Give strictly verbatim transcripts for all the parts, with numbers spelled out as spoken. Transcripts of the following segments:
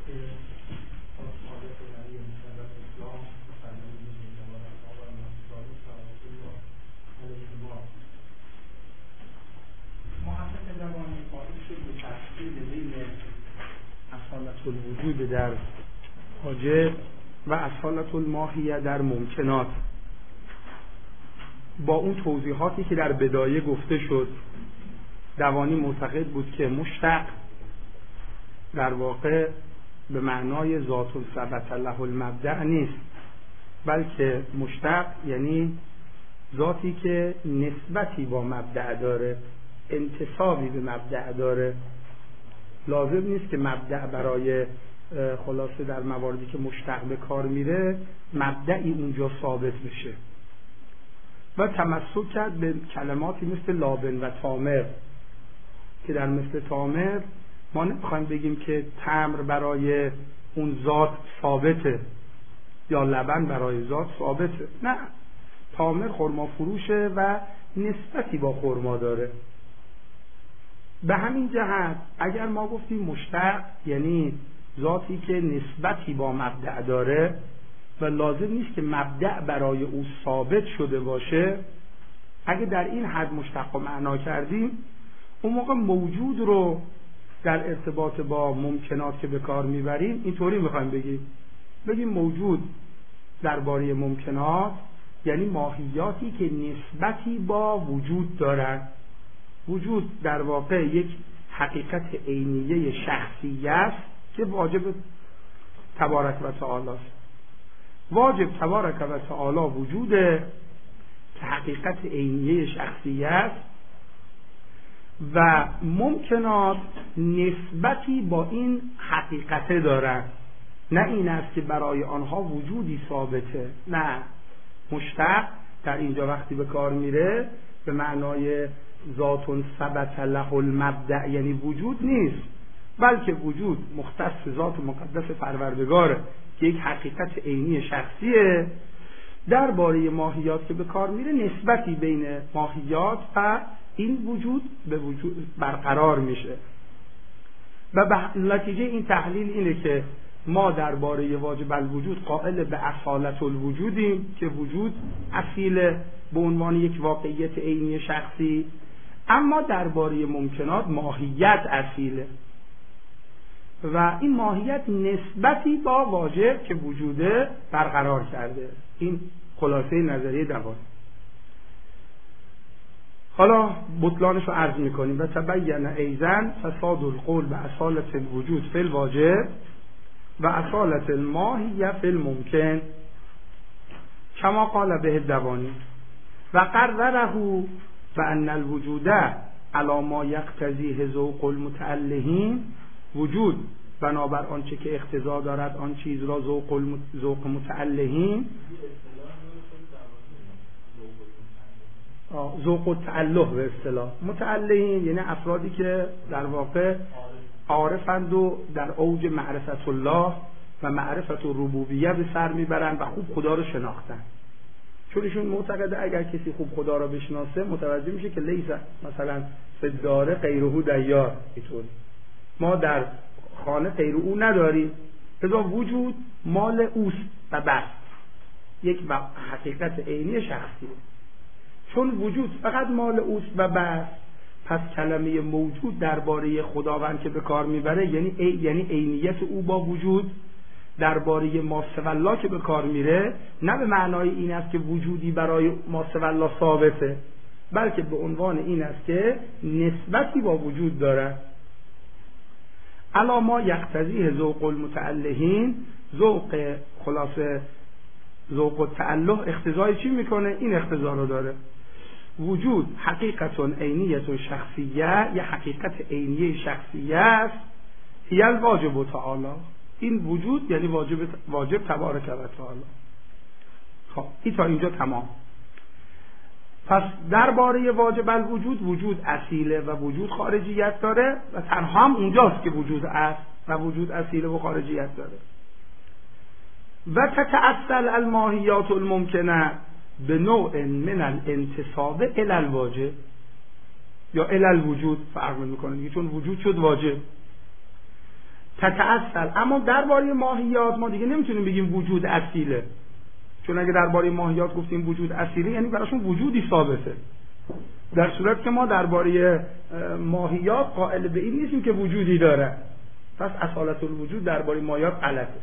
اصالت الوجود در واجب و اصالت الماهیه در ممکنات، با اون توضیحاتی که در بدایه گفته شد، دوانی معتقد بود که مشتق در واقع به معنای ذات ثبت له المبدأ نیست، بلکه مشتق یعنی ذاتی که نسبتی با مبدأ داره، انتسابی به مبدأ داره. لازم نیست که مبدأ برای خلاصه در مواردی که مشتق به کار میره مبدأی اونجا ثابت بشه و تمسک کرد به کلماتی مثل لابن و تامر که در مثل تامر ما نمیخوایم بگیم که تمر برای اون ذات ثابته یا لبن برای ذات ثابته، نه، تامر خرما فروشه و نسبتی با خرما داره. به همین جهت اگر ما گفتیم مشتق یعنی ذاتی که نسبتی با مبدأ داره و لازم نیست که مبدأ برای او ثابت شده باشه، اگه در این حد مشتق و معنا کردیم، اون موقع موجود رو در ارتباط با ممکنات که به کار میبریم اینطوری میخوایم بگیم بگیم موجود درباره ممکنات یعنی ماهیاتی که نسبتی با وجود دارن. وجود در واقع یک حقیقت عینیه شخصی است که واجب تبارک و تعالی است. واجب تبارک و تعالی وجوده که حقیقت عینیه شخصی است و ممکنات نسبتی با این حقیقت دارن، نه این است که برای آنها وجودی ثابته. نه، مشتق در اینجا وقتی به کار میره به معنای ذات ثبت له المبدأ یعنی وجود نیست، بلکه وجود مختص ذات مقدس پروردگاره که یک حقیقت عینی شخصیه. درباره ماهیات که به کار میره نسبتی بین ماهیات و این وجود به وجود برقرار میشه و به نتیجه این تحلیل اینه که ما درباره واجب الوجود قائل به اصالت الوجودیم که وجود اصیل به عنوان یک واقعیت عینی شخصی، اما درباره ممکنات ماهیت اصیله و این ماهیت نسبتی با واجب که وجوده برقرار کرده. این خلاصه نظریه دوام. حالا بطلانش رو عرض میکنیم. و تبین ایضا فساد القول به اصالت الوجود فی الواجب و اصالت الماهیه فی الممکن کما قال به الدوانی و قرره و ان الوجود علی ما یقتضیه ذوق المتألهین، وجود بنابر آنچه که اقتضا دارد آن چیز را ذوق الم... ذوق متألهین، ذوق التأله به اصطلاح متألهین یعنی افرادی که در واقع عارفند و در اوج معرفت الله و معرفت الربوبیه به سر میبرند و خوب خدا رو شناختن، چون ایشون معتقده اگر کسی خوب خدا رو بشناسه متوجه میشه که لیس مثلا فداره غیره دیار، اینطور ما در خانه غیر او نداریم، لذا وجود مال اوست و بس، یک حقیقت عینی شخصیه. چون وجود فقط مال اوست و بس، پس کلمه موجود درباره خداوند که به کار میبره یعنی ای یعنی عینیت او با وجود. درباره ما سوی الله که به کار میره نه به معنای این است که وجودی برای ما سوی الله ثابته، بلکه به عنوان این است که نسبتی با وجود داره. الا ما یقتضیه ذوق المتألهین، ذوق خلاصه ذوق التأله اقتضای چی میکنه؟ این اقتضا رو داره. وجود حقیقت عینیت شخصیه، یه حقیقت عینی شخصیه است، هی الواجب تعالی، این وجود یعنی واجب واجب تبارک و تعالی. خب این تا اینجا تمام. پس درباره واجب الوجود، وجود اصیله و وجود خارجیت داره و تنها هم اونجاست که وجود است و وجود اصیله و خارجیت داره. و تتأصل الماهیات الممکنه به نوع من الانتساب الی الواجب یا الی الوجود، فرق میکنه چون وجود شد واجب. تتأصل. اما درباره ماهیات ما دیگه نمیتونیم بگیم وجود اصیله، چون اگه درباره ماهیات گفتیم وجود اصیله یعنی براشون وجودی ثابته، در صورت که ما درباره ماهیات قائل به این نیستیم که وجودی داره، پس اصالت الوجود درباره ماهیات غلطه،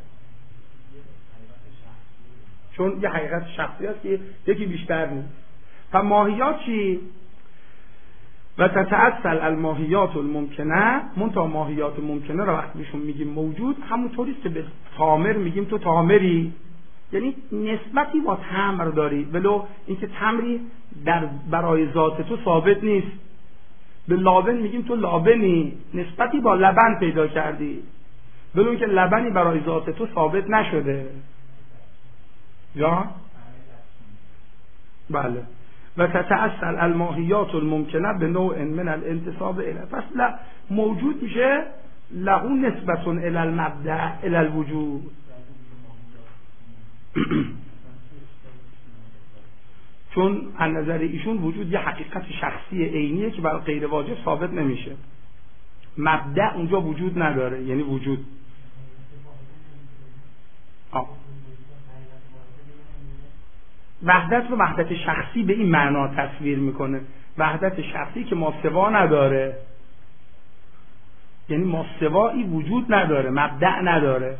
چون یه حقیقت شخصی هست که یکی بیشتر نیست. و ماهیات چی؟ و تتأصل الماهیات الممکنه، منتها ماهیات ممکنه را وقتی بهشون میگیم موجود، همونطوریست که به تامر میگیم تو تامری، یعنی نسبتی با تمر داری، ولو اینکه تمری در برای ذات تو ثابت نیست. به لابن میگیم تو لابنی، نسبتی با لبن پیدا کردی، ولو اینکه لبنی برای ذات تو ثابت نشده. یا بله. و تتأصل الماهیات الممکنه به نوع من الانتساب الیه، پس موجود میشه له نسبت الی المبدأ الی الوجود. چون از نظر ایشون وجود یه حقیقت شخصی عینیه که برای غیر واجب ثابت نمیشه. مبدأ اونجا وجود نداره، یعنی وجود آه. وحدت رو وحدت شخصی به این معنا تصویر میکنه، وحدت شخصی که ماسوا نداره، یعنی ماسوایی وجود نداره، مبدأ نداره.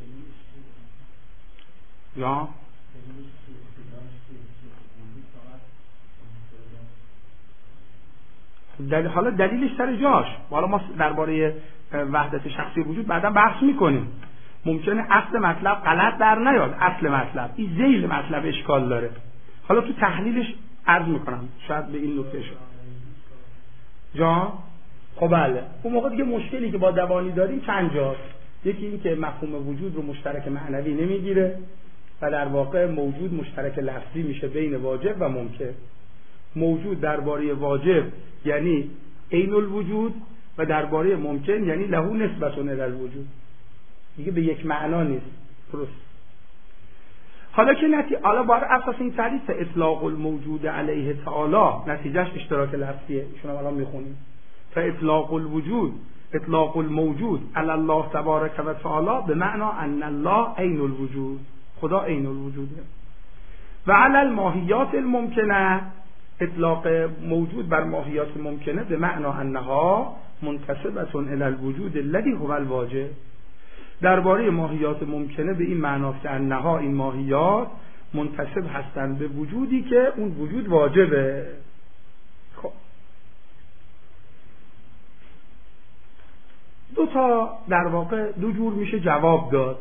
یا دل... حالا دلیلش سر جاش، حالا ما درباره وحدت شخصی وجود بعدا بحث میکنیم. ممکنه اصل مطلب غلط در نیاد، اصل مطلب این ذیل مطلب اشکال داره، حالا تو تحلیلش عرض میکنم شاید به این نکته شد جا. خب بله، اون موقع دیگه مشکلی که با دوانی داریم چند جاست. یکی این که مفهوم وجود رو مشترک معنوی نمیگیره و در واقع موجود مشترک لفظی میشه بین واجب و ممکن. موجود درباره واجب یعنی عین الوجود و درباره ممکن یعنی له نسبت الی الوجود، دیگه به یک معنا نیست. درست. حالا که نتی... حالا بر اساس این تعریف اطلاق الموجود علیه تعالی نتیجهش اشتراک لفظیه، ایشون هم الان میخونیم. فاطلاق الوجود اطلاق الموجود علی الله تبارک و تعالی به معنا ان الله عین الوجود، خدا عین الوجوده. و علی الماهیات الممکنه اطلاق موجود بر ماهیات ممکنه به معنا انها منتسبه الی الوجود الذی هو الواجب. درباره ماهیات ممکنه به این معناست که انها این ماهیات منتسب هستند به وجودی که اون وجود واجبه. خب دو تا در واقع دو جور میشه جواب داد.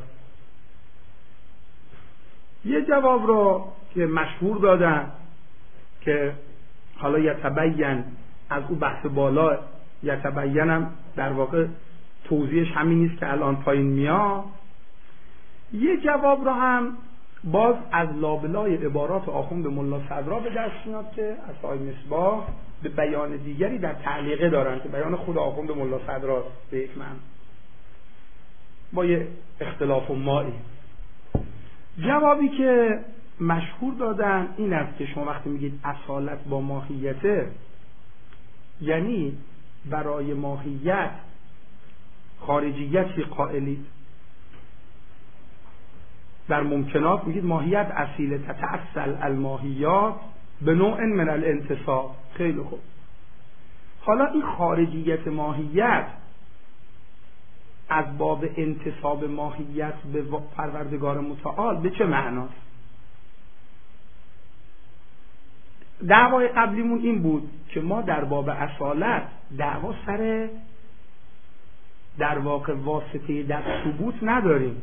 یه جواب رو که مشهور دادن که حالا یتبین از او بحث بالا، یتبینم در واقع توضیحش همین نیست که الان پایین میاد. یه جواب رو هم باز از لابلای عبارات آخوند ملا صدرا به دست میاد که از صاحب مصباح به بیان دیگری در تعلیقه دارن که بیان خود آخوند ملا صدرا به یک معنی با یه اختلاف و مایی. جوابی که مشهور دادن این است که شما وقتی میگید اصالت با ماهیته یعنی برای ماهیت خارجیتی قائلید. در ممکنات میگید ماهیت اصیله، تتأصل الماهیات به نوع من الانتصاب. خیلی خوب. حالا این خارجیت ماهیت از باب انتصاب ماهیت به پروردگار متعال به چه معناست؟ دعوای قبلیمون این بود که ما در باب اصالت دعوا سر در واقع واسطه در ثبوت نداریم،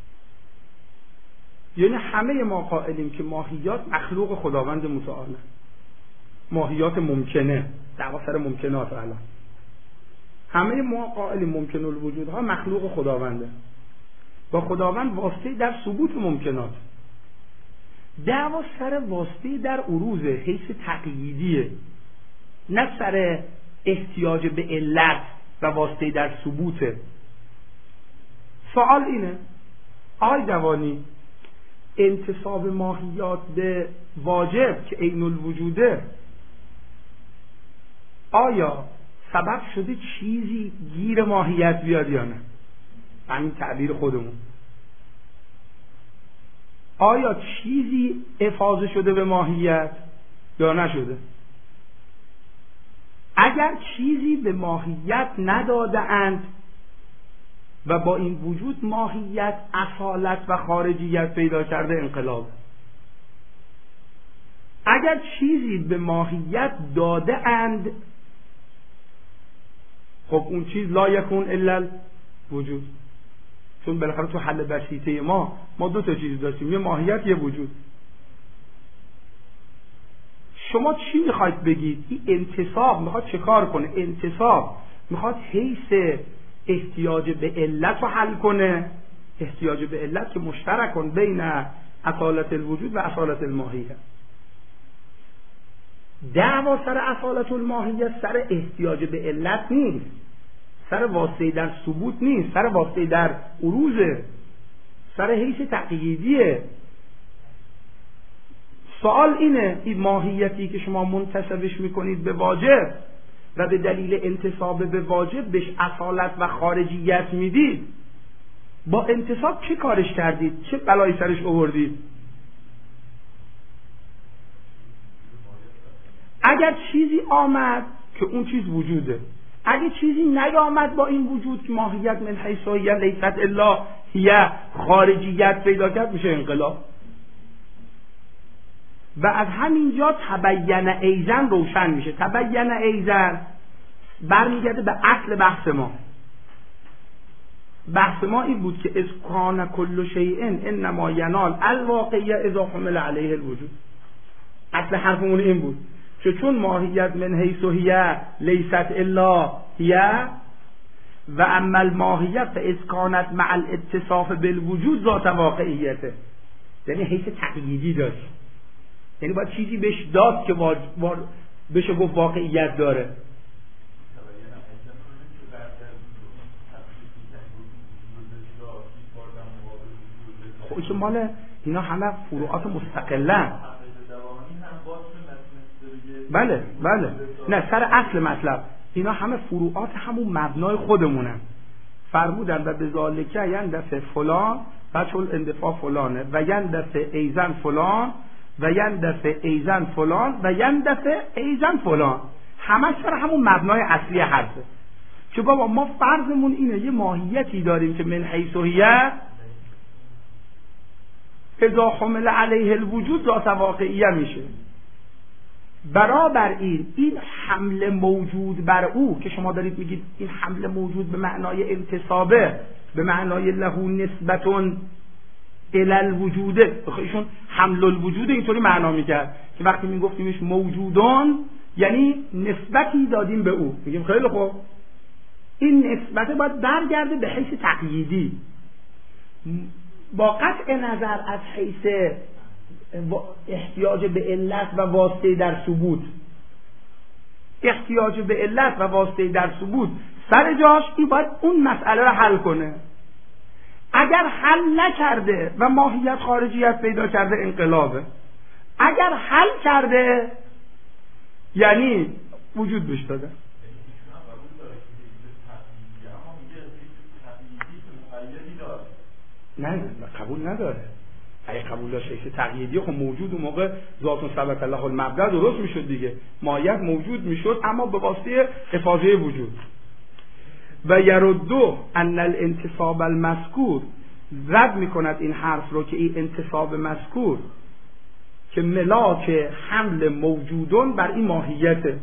یعنی همه ما قائلیم که ماهیات مخلوق خداوند متعال، ماهیات ممکنه، دعوا سر ممکنات. الان همه ما قائلیم ممکن الوجودها مخلوق خداونده، با خداوند واسطه در ثبوت ممکنات. دعوا سر واسطه در عروض حیث تقییدیه، نه سر احتیاج به علت و واسطه در ثبوته. سوال اینه آی دوانی انتصاب ماهیات به واجب که عین الوجوده آیا سبب شده چیزی گیر ماهیت بیاد یا نه؟ همین تعبیر خودمون. آیا چیزی افاضه شده به ماهیت یا نشده؟ اگر چیزی به ماهیت نداده اند و با این وجود ماهیت اصالت و خارجیت پیدا کرده، انقلاب. اگر چیزی به ماهیت داده اند، خب اون چیز لا یکون الا وجود. چون بالاخره تو حل بسیطه ما ما دو تا چیز داشتیم، یه ماهیت، یه وجود. شما چی میخواید بگید؟ این انتصاب میخواد چه کار کنه؟ انتصاب میخواد حیث احتیاج به علت رو حل کنه، احتیاج به علت که مشترک کن بین اصالت الوجود و اصالت الماهیت. دعوا سر اصالت الماهیت سر احتیاج به علت نیست، سر واسطه در ثبوت نیست، سر واسطه در عروضه، سر حیث تقییدیه. سوال اینه، این ماهیتی که شما منتسبش میکنید به واجب و به دلیل انتساب به واجب بهش اصالت و خارجیت میدید، با انتساب چه کارش کردید؟ چه بلایی سرش آوردید؟ اگر چیزی آمد که اون چیز وجوده، اگه چیزی نیامد با این وجود که ماهیت من حیث هی لیست الا هی خارجیت پیدا کرد، میشه انقلاب. و از همینجا تبین ایزن روشن میشه. تبین ایزن برمیگرده به اصل بحث ما. بحث ما این بود که از کان کل شیء انما ینال الواقعیه اذا حمل علیه الوجود. اصل حرفمون این بود که چون ماهیت من حیث هی لیست الا هی و اما الماهیت فاذ کانت مع الاتصاف بالوجود ذات واقعیته، یعنی حیث تقییدی داشت، یعنی باید چیزی بهش داد که بشه گفت واقعیت داره. خب که مال اینا همه فروعات مستقلن. بله بله، نه سر اصل مطلب اینا همه فروعات همون مبنای خودمونن. فرمودن و بذالک یندفع فلان بچه اندفاع فلانه و یندفع ایزن فلان و یندفع ایزن فلان و یندفع ایزن فلان، همه سر همون مبنای اصلی حرفه که بابا ما فرضمون اینه یه ماهیتی داریم که من حیث هی اذا حمل علیه الوجود ذات واقعیه میشه. برابر این این حمل موجود بر او که شما دارید میگید این حمل موجود به معنای انتصابه، به معنای له نسبتون الی الوجوده، ایشون حمل الوجود اینطوری معنا میکرد که وقتی میگفتیمش موجودان یعنی نسبتی دادیم به او. میگیم خیلی خوب، این نسبت باید برگرده به حیث تقییدی، با قطع نظر از حیث احتیاج به علت و واسطه در ثبوت. احتیاج به علت و واسطه در ثبوت سر جاش، این باید اون مسئله رو حل کنه. اگر حل نکرده و ماهیت خارجیت پیدا کرده، انقلابه. اگر حل کرده یعنی وجود بهش داده. نه قبول نداره. اگه قبول داشت حیث تقییدی، خب موجود اون موقع ذات ثبت له المبدا درست میشد دیگه، ماهیت موجود میشد اما به واسطه افاضه وجود. و یردو ان الانتصاب المذکور، رد میکند این حرف رو که این انتصاب مذکور که ملاک حمل موجودون بر این ماهیته.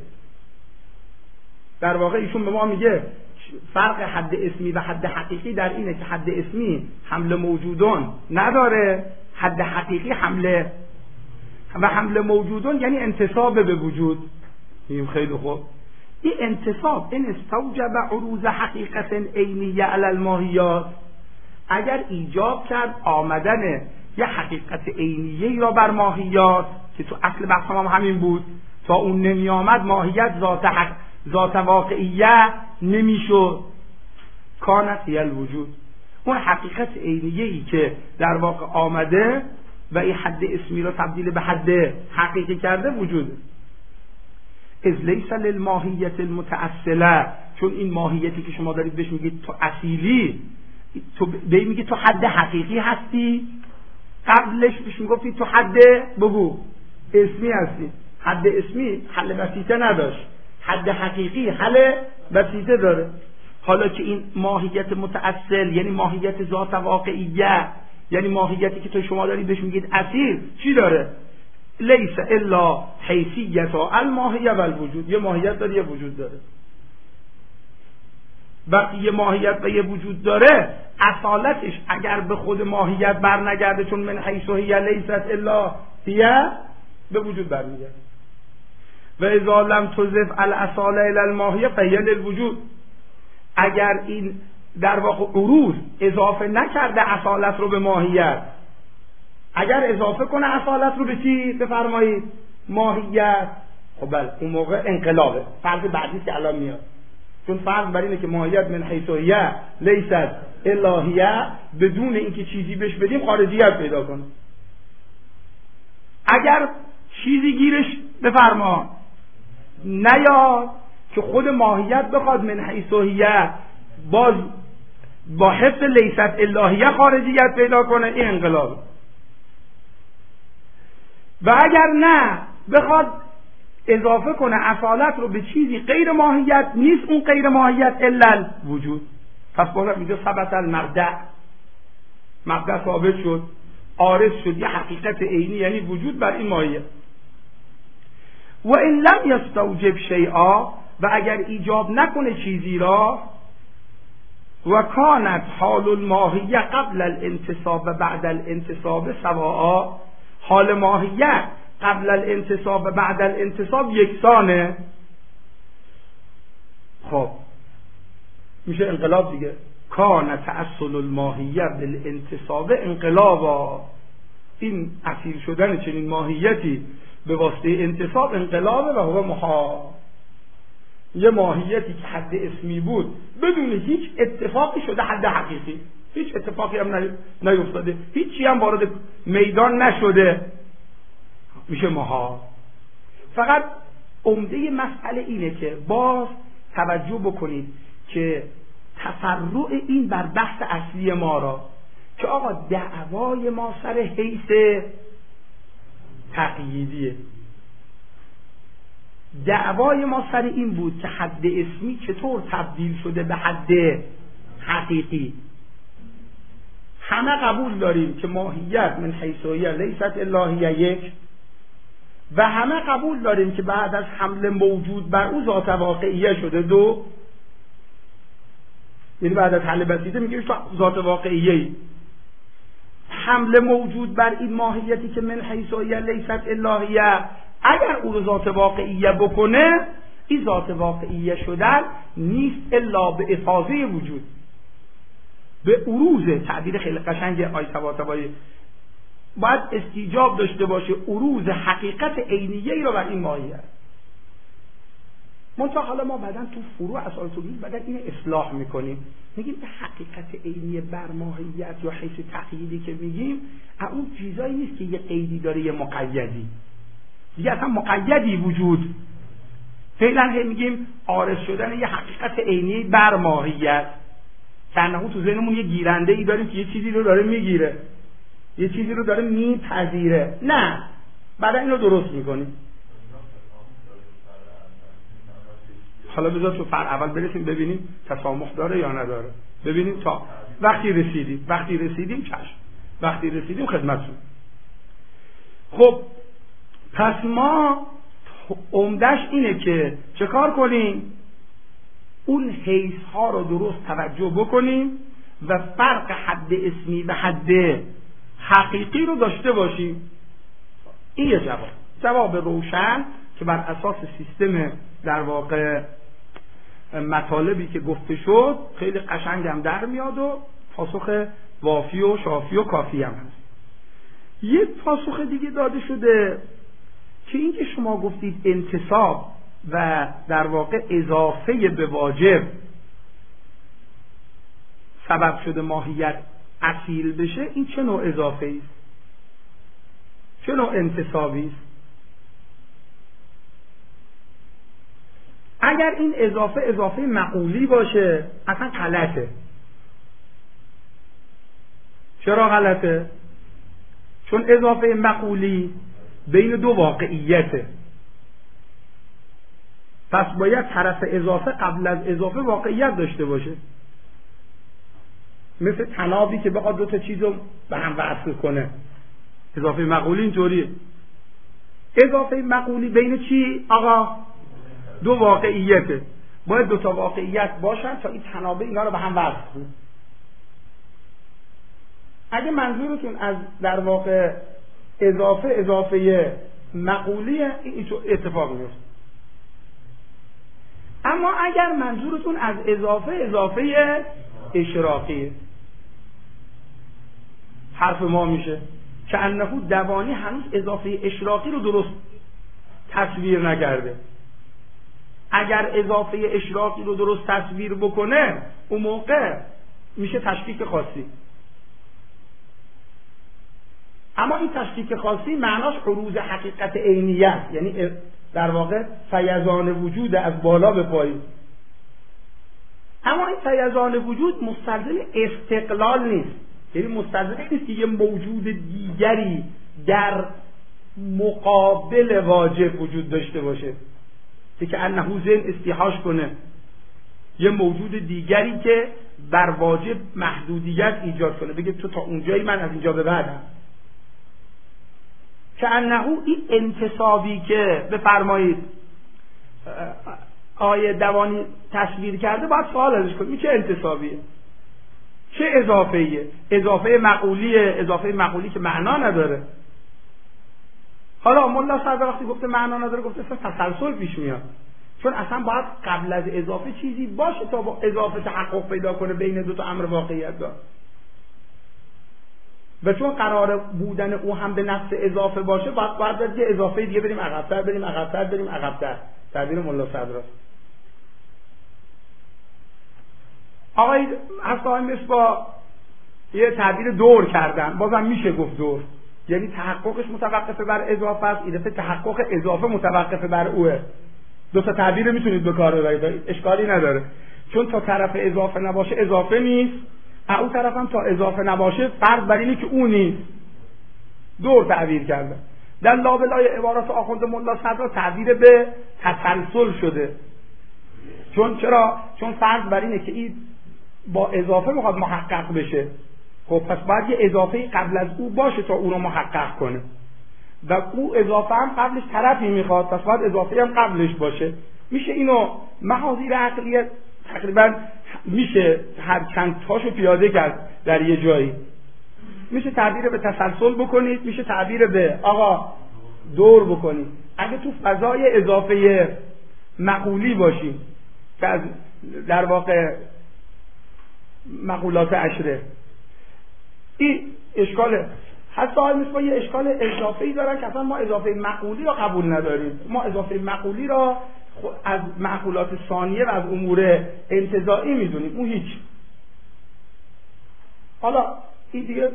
در واقع ایشون به ما میگه فرق حد اسمی و حد حقیقی در اینه که حد اسمی حمل موجودون نداره، حد حقیقی حمله و حمل موجودون یعنی انتصاب به وجود. میگیم خیلی خوب، این انتصاب این استوجب عروض حقیقت عینیه علی الماهیات، اگر ایجاب کرد آمدن یه حقیقت عینیه را بر ماهیات که تو اصل بحث هم همین بود، تا اون نمی آمد ماهیت ذات حق ذات واقعیه نمیشد. کانت هی الوجود، اون حقیقت عینیه‌ای که در واقع آمده و این حد اسمی را تبدیل به حد حقیقی کرده وجوده. از لیس للماهیت المتأصله، چون این ماهیتی که شما دارید بهش میگید تو اصیلی، تو به این میگه تو حد حقیقی هستی، قبلش بهش میگفتی تو حد بگو اسمی هستی. حد اسمی حل بسیطه نداشت، حد حقیقی حل بسیطه داره. حالا که این ماهیت متأصل یعنی ماهیت ذات واقعیه، یعنی ماهیتی که تو شما دارید بهش میگید اصیل، چی داره؟ لیس الا حیثیت الماهیه و الوجود. یه ماهیت داره، یه وجود داره. وقتی یه ماهیت و یه وجود داره، اصالتش اگر به خود ماهیت بر نگرده، چون من حیث هی لیست الا هی، به وجود برمیگرده. و اذا لم تضف الاصاله الی الماهیه فهی للوجود. اگر این در واقع عروض اضافه نکرده اصالت رو به ماهیت، اگر اضافه کنه اصالت رو به چی؟ بفرمایید ماهیت، خب بله اون موقع انقلابه. فرض بعدی که الان میاد، چون فرض بر اینه که ماهیت من حیث هی لیست الا هی، بدون اینکه چیزی بهش بدیم خارجیت پیدا کنه. اگر چیزی گیرش بفرما نیاد که خود ماهیت بخواد من حیث هی باز با حفظ لیست الا هی خارجیت پیدا کنه، این انقلابه. و اگر نه بخواد اضافه کنه اصالت رو به چیزی غیر ماهیت، نیست اون غیر ماهیت الا الوجود. پس باید میگه ثبت المبدأ، مبدأ ثابت شد، عارض شد، یه حقیقت عینی یعنی وجود بر این ماهیت. و ان لم یستوجب شیئا، و اگر ایجاب نکنه چیزی را، و کانت حال الماهیه قبل الانتصاب و بعد الانتصاب سواء، حال ماهیت قبل الانتصاب و بعد الانتصاب یکسانه، خب میشه انقلاب دیگه. کان تأصل الماهیه بالانتصاب انقلابا، این اصیل شدن چنین ماهیتی به واسطه انتصاب انقلابه. و هو محال، یه ماهیتی که حد اسمی بود بدون هیچ اتفاقی شده حد حقیقی، هیچ اتفاقی هم نیفتاده، هیچی هم وارد میدان نشده، میشه محال. فقط عمده مسئله اینه که باز توجه بکنید که تفرع این بر بحث اصلی ما را، که آقا دعوای ما سر حیث تقییدیه. دعوای ما سر این بود که حد اسمی چطور تبدیل شده به حد حقیقی. همه قبول داریم که ماهیت من حیث هی لیست الا هی یک، و همه قبول داریم که بعد از حمل موجود بر او ذات واقعیه شده دو، یعنی بعد از حل بسیطه میگیم تو ذات واقعیه. حمل موجود بر این ماهیتی که من حیث هی لیست الا هی، اگر او رو ذات واقعیه بکنه، این ذات واقعیه شدن نیست الا به افاضه وجود، به عروض. تعبیر خیلی قشنگ آی طباطبایی، باید استیجاب داشته باشه عروض حقیقت عینیه ای رو بر این ماهیت. منتها حالا ما بعدن تو فروع اصال توحید بعدن این اصلاح میکنیم، میگیم که حقیقت عینی بر ماهیت یا حیث تقییدی که میگیم اون چیزایی نیست که یه قیدی داره یه مقیدی دیگه، اصلا مقیدی وجود. فعلا هی میگیم عارض شدن یه حقیقت عینی بر ماهیت، کنهو تو ذهنمون یه گیرنده ای داریم که یه چیزی رو داره میگیره، یه چیزی رو داره میپذیره. نه، بعد اینو درست میکنیم. حالا بذار تو فرع اول برسیم ببینیم تسامح داره یا نداره، ببینیم تا وقتی رسیدیم وقتی رسیدیم چشم وقتی رسیدیم خدمتتون. خب پس ما عمدش اینه که چه کار کنیم؟ اون حیث ها رو درست توجه بکنیم و فرق حد اسمی و حد حقیقی رو داشته باشیم. این یه جواب جواب روشن که بر اساس سیستم در واقع مطالبی که گفته شد خیلی قشنگ هم در میاد و پاسخ وافی و شافی و کافی هم هست. یک پاسخ دیگه داده شده که این که شما گفتید انتصاب و در واقع اضافه به واجب سبب شده ماهیت اصیل بشه، این چه نوع اضافه است؟ چه نوع انتصابی است؟ اگر این اضافه اضافه معقولی باشه اصلا غلطه. چرا غلطه؟ چون اضافه مقولی بین دو واقعیته، پس باید طرف اضافه قبل از اضافه واقعیت داشته باشه. مثل تنابی که بخواد دو تا چیزو به هم وصل کنه، اضافه مقولی اینطوریه. اضافه مقولی بین چی آقا؟ دو واقعیته، باید دو تا واقعیت باشن تا این تنابه اینا رو به هم وصل کنه. اگه منظورتون از در واقع اضافه اضافه مقولیه، این اتفاق میفته. اما اگر منظورتون از اضافه اضافه اشراقیه، حرف ما میشه که انه دوانی هنوز اضافه اشراقی رو درست تصویر نکرده. اگر اضافه اشراقی رو درست تصویر بکنه اون موقع میشه تشکیک خاصی. اما این تشکیک خاصی معناش عروض حقیقت عینیت، یعنی در واقع فیضان وجود از بالا به پایین. اما این فیضان وجود مستلزم استقلال نیست، یعنی مستلزم نیست که یه موجود دیگری در مقابل واجب وجود داشته باشه که انه ذهن استیحاش کنه، یه موجود دیگری که بر واجب محدودیت ایجاد کنه، بگه تو تا اونجایی، من از اینجا به بعدم. که انه این انتصابی که بفرمایید آیه دوانی تصویر کرده باید سوال ازش کنیم، این چه انتصابیه؟ چه اضافه‌ایه؟ اضافه مقولیه، اضافه مقولی که معنا نداره. حالا ملا صدر وقتی گفته معنا نداره، گفته اصلا تسلسل پیش میاد، چون اصلا باید قبل از اضافه چیزی باشه تا با اضافه تحقق پیدا کنه بین دو تا امر واقعیت دار. و چون قرار بودن او هم به نفس اضافه باشه، باید باید یه اضافه دیگه بریم عقب‌تر بریم عقب‌تر بریم عقب‌تر. تعبیر ملا صدر است. آقای حسای مصباح یه تعبیر دور کردن، بازم میشه گفت دور، یعنی تحققش متوقف بر اضافه است، این دفعه تحقق اضافه متوقف بر اوه. دو تا تعبیر میتونید به کار ببرید، اشکالی نداره، چون تا طرف اضافه نباشه اضافه نیست، اون طرف هم تا اضافه نباشه فرض بر اینه که اون نیست. دور تعبیر کرده. در لابلای عبارات آخوند ملا صدر تعبیر به تسلسل شده. چون چرا؟ چون فرض بر اینه که این با اضافه میخواد محقق بشه، خب پس باید یه اضافه قبل از او باشه تا او رو محقق کنه، و او اضافه هم قبلش طرفی میخواد، پس باید اضافه هم قبلش باشه. میشه اینو محاذیر عقلیه تقریبا میشه هر چند تاشو پیاده کرد در یه جایی. میشه تعبیر به تسلسل بکنید، میشه تعبیر به آقا دور بکنید. اگه تو فضای اضافه مقولی باشیم که از در واقع مقولات عشره، این اشکاله. حتی های مثل یه اشکال اضافه‌ای دارن که اصلا ما اضافه مقولی را قبول نداریم. ما اضافه مقولی را از معقولات ثانیه و از امور انتزاعی میدونیم، اون هیچ. حالا این دیگه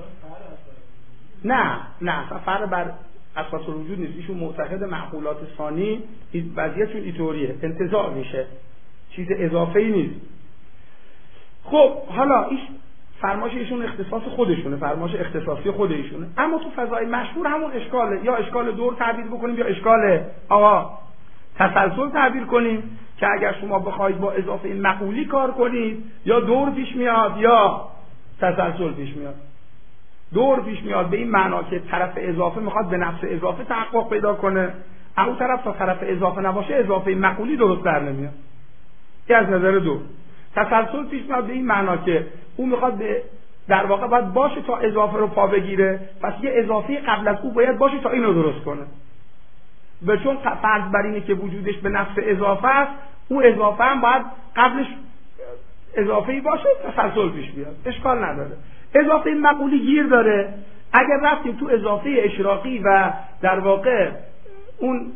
نه نه فرق بر اساس الوجود نیست. ایشون معتقد معقولات ثانی وضعیتشون اینطوریه، انتزاع میشه، چیز اضافه‌ای نیست. خب حالا این فرماش ایشون اختصاص خودشونه، فرماش اختصاصی خود ایشونه، اما تو فضای مشهور همون اشکاله، یا اشکال دور تعبیر بکنیم یا اشکال آقا تسلسل تعبیر کنیم، که اگر شما بخواید با اضافه مقولی کار کنید یا دور پیش میاد یا تسلسل پیش میاد. دور پیش میاد به این معنا که طرف اضافه میخواد به نفس اضافه تحقق پیدا کنه، اون طرف تا طرف اضافه نباشه اضافه مقولی درست در نمیاد. این از نظر دور. تسلسل پیش میاد به این معنا که اون میخواد به در واقع باید باشه تا اضافه رو پا بگیره، پس یه اضافه قبل از اون باید باشه تا اینو درست کنه. و چون فرض بر اینه که وجودش به نفس اضافه است، اون اضافه هم باید قبلش اضافه‌ای باشه، تسلسل پیش بیاد. اشکال نداره. اضافه مقولی گیر داره. اگر رفتیم تو اضافه اشراقی و در واقع اون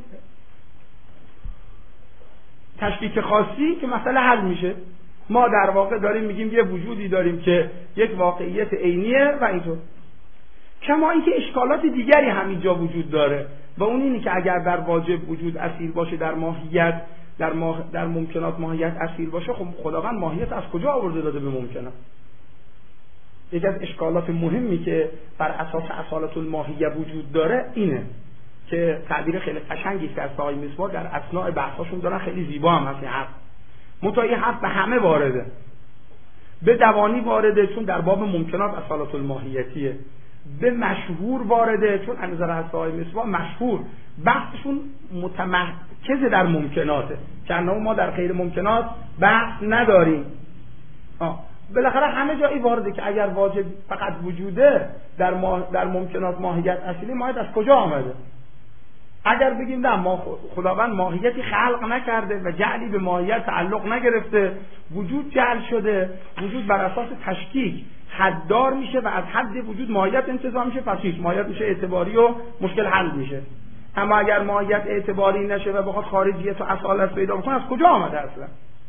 تشکیک خاصی که مسئله حل میشه، ما در واقع داریم میگیم یه وجودی داریم که یک واقعیت عینیه و اینطور. کما اینکه اشکالات دیگری همینجا وجود داره و اون اینه که اگر در واجب وجود اصیل باشه، در ماهیت در, ماه... در ممکنات ماهیت اصیل باشه، خب خداوند ماهیت از کجا آورده داده به ممکنات؟ یکی از اشکالات مهمی که بر اساس اصالت الماهیه وجود داره اینه که تعبیر خیلی قشنگی است که از آقای مصباح در اثناء بحثاشون دارن، خیلی زیبا هم هست این حرف. منتها این حرف به همه وارده، به دوانی وارده چون در باب ممکنات اصالت الماهیتیه، به مشهور وارده چون از نظر آقای مصباح مشهور بحثشون متمرکز در ممکناته که ما در غیر ممکنات بحث نداریم. آه. بالاخره همه جایی وارده که اگر واجب فقط وجوده در, ما در ممکنات ماهیت اصلی، ماهیت از کجا آمده؟ اگر بگیم نه ما خداوند ماهیتی خلق نکرده و جعلی به ماهیت تعلق نگرفته، وجود جعل شده، وجود بر اساس تشکیک حددار میشه و از حد وجود ماهیت انتزاع میشه، پس هیچ ماهیت میشه اعتباری و مشکل حل میشه. اما اگر ماهیت اعتباری نشه و بخواد خارجیت و اصالت پیدا بکنه، از کجا آمده اصلا؟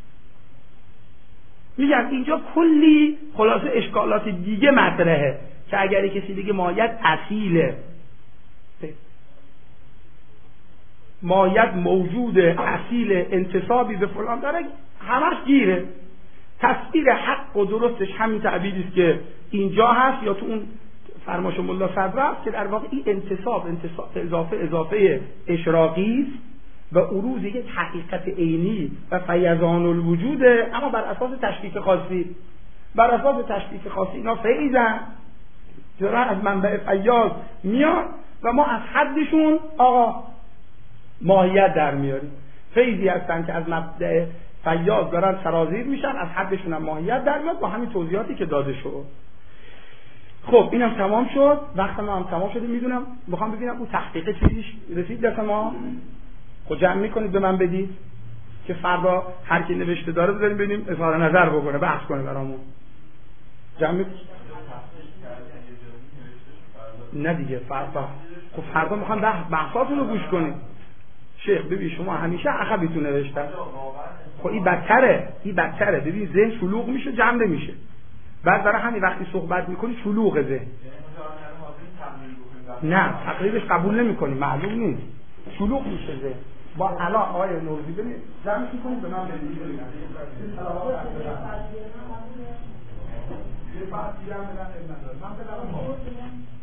میگم اینجا کلی خلاصه اشکالات دیگه مطرحه که اگر کسی دیگه ماهیت اصیله، ماهیت موجود اصیل انتصابی به فلان داره، همش گیره. تصویر حق و درستش همین تعبیری است که اینجا هست یا تو اون فرماش ملا صدر است که در واقع این انتصاب انتصاب اضافه اضافه اشراقی است و عروض یک حقیقت عینی و فیضان الوجوده، اما بر اساس تشکیک خاصی. بر اساس تشکیک خاصی اینا فیضن، دارن از منبع فیاض میان و ما از حدشون آقا ماهیت در میاریم. فیضی هستن که از مبدأ فیاض دارن سرازیر میشن، از حدشون هم ماهیت در میاد با همین توضیحاتی که داده شد. خب اینم تمام شد، وقت ما هم تمام شده. میدونم میخوام ببینم اون تحقیق چیزیش رسید دست ما، خب جمع میکنید به من بدید که فردا هر کی نوشته داره بذاریم ببینیم اظهار نظر بکنه، بحث کنه برامون. جمع می... نه دیگه فردا، خب فردا میخوام بحثاتون رو گوش کنید. شیخ ببین شما همیشه عقبیتون نوشتن، خب این بدتره، این بدتره. ببین ذهن شلوغ میشه، جمع نمیشه. بعد برای همین وقتی صحبت میکنی شلوغ ذهن. نه تقریبش قبول نمیکنی، معلوم نیست، شلوغ میشه ذهن. با الان آقای نوزی ببین جمع میکنید به من بدید. یه بعد دیگه هم بدن من بدارم